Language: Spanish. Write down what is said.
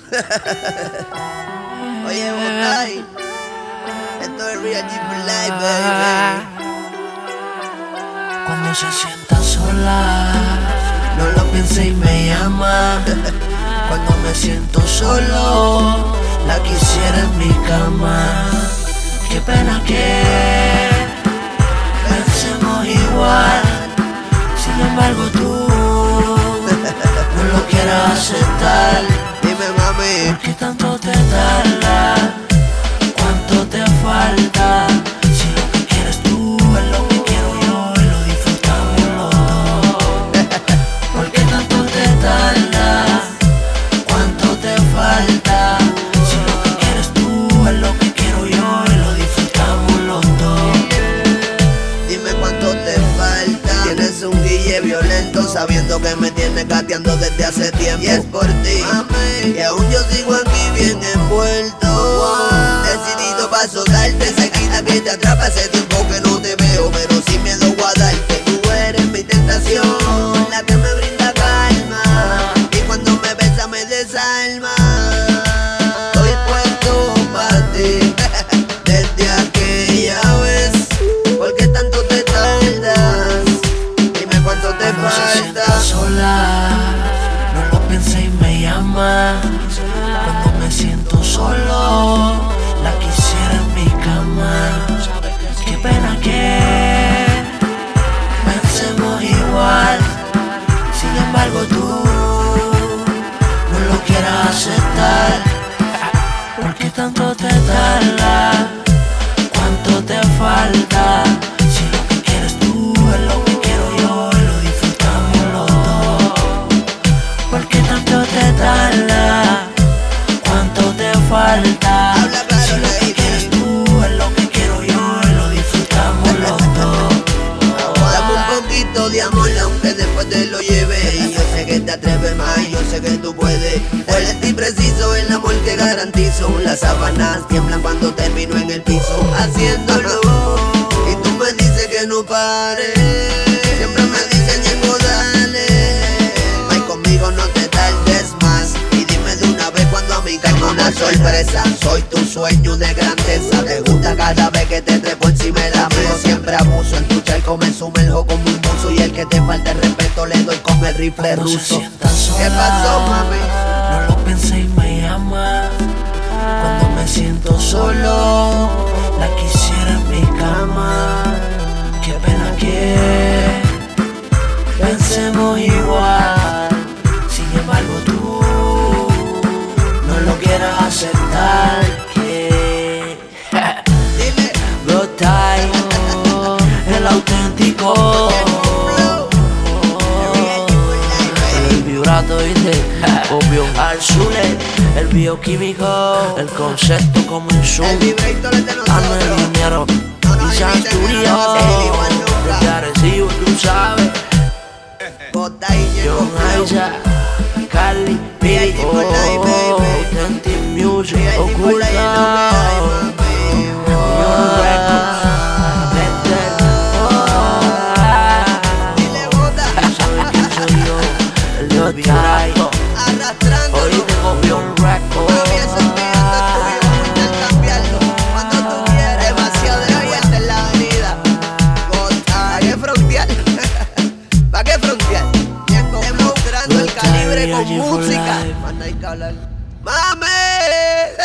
Oye, Botay, esto es Real G for Life, baby. Cuando se sienta sola, no lo piense y me llama. Cuando me siento solo, la quisiera en mi cama. Qué pena que pensemos igual. Sin embargo tú no lo quieras aceptar. Dime, mami, ¿por qué tanto te tarda? ¿Cuánto te falta? Si lo que quieres tú es lo que quiero yo y lo disfrutamos los dos. ¿Por qué tanto te tarda? ¿Cuánto te falta? Si lo que quieres tú es lo que quiero yo y lo disfrutamos los dos. dime cuánto te falta. Tienes un guille violento, sabiendo que me tienes gateando desde hace tiempo. Y es por ti, mami, y aún yo sigo aquí bien envuelto. Decidido pa' soltarte, se quita que te atrapa. Hace tiempo que no te veo, pero sin miedo a darte. Tú eres mi tentación, la que me brinda calma, y cuando me besa me desalma. Estoy puesto pa' ti desde aquella vez. ¿Por qué tanto te tardas? Dime cuánto te Cuando se sienta falta. sola, no lo piense y me llama. Cuando me siento solo, la quisiera en mi cama. Qué pena que pensemos igual. Sin embargo tú no lo quieras aceptar. ¿Por qué tanto te tarda? ¿Cuánto te falta? Si lo que quieres tú es lo que quiero yo y lo disfrutamos los dos. ¿Por qué tanto te tarda? ¿Cuánto te falta? Habla claro, Si lo que lady. quieres tú es lo que quiero yo y lo disfrutamos los dos. Dame un poquito de amor, aunque después te lo lleve. Y yo sé que te atreves más, y yo sé que tú puedes. Fuerte y preciso el amor que garantizo. Las sábanas tiemblan cuando termino en el piso haciéndolo. Y tú me dices que no pare. Siempre me dices, Ñengo, dale. Ay, conmigo no te tardes más. Y dime de una vez cuando a mí tengo una sorpresa. Soy tu sueño de grandeza. Te gusta cada vez que te trepo encima de la mesa. Siempre abuso en tu charco, me sumerjo como un buzo. Y el que te falta el respeto le doy con el rifle Cuando se ruso. sienta sola, ¿Qué pasó, mami? no lo piense y me llama. Cuando me siento solo, la quisiera en mi cama. Qué pena que pensemos igual. Sin embargo tú no lo quieras aceptar. Que Dile. Botay, el auténtico. El vibrato, ¿viste? Obvio al Zule, el bioquímico, el concepto como El insumo. vibrator es de Anuel nosotros. Liniero No y San limiten, Studio. no va a ser igual nunca. Desde Arecibo, tú sabes. Bota y Ñengo John Flow. Isaac, Cali, Real G for life, Pico, baby. Authentic Music, Real G for life, es lo que hay, Oculta. mami. Young Records, Lester. Dile, bota. ¿Sabes quién soy yo? El vibrato. Arrastrándolo. Hoy tengo Young Records. Mami, eso es mío, esto es tuyo, no intercambiarlo. Cuando tú quieras, demasiado de vuelta en la avenida. ¿Pa' qué frontear? ¿Pa' qué frontear? Demostrando el calibre con música. Cuando hay que hablar. ¡Mami!